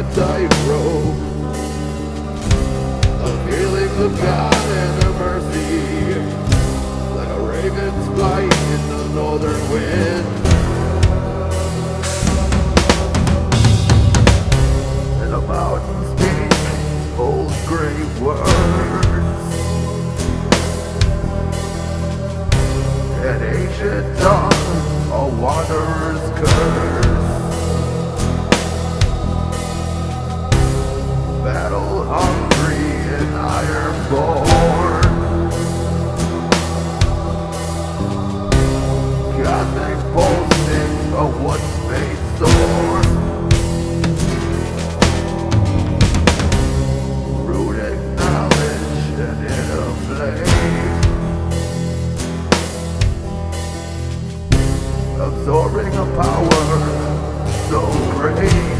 tightrope. The feelings of God and of mercy, like a raven's flight in the northern wind. And the mountains speak old great words, an ancient tongue, a wanderer's curse. Battle hungry and iron born, Gothic boasting a once-made sword, rooted knowledge and inner flame, absorbing a power so great.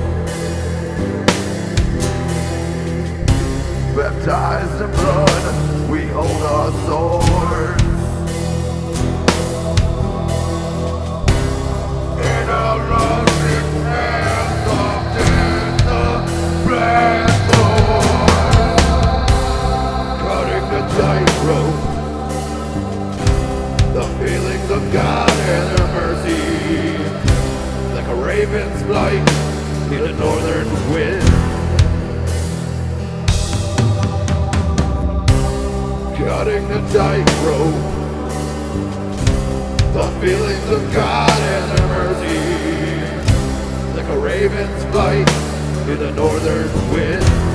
Baptized in blood, we hold our swords. In our loving hands of death, the blessed Lord, cutting the tightrope, the feelings of God and their mercy, like a raven's flight in the northern wind. Cutting the tightrope, the feelings of God and their mercy, like a raven's flight in the northern wind.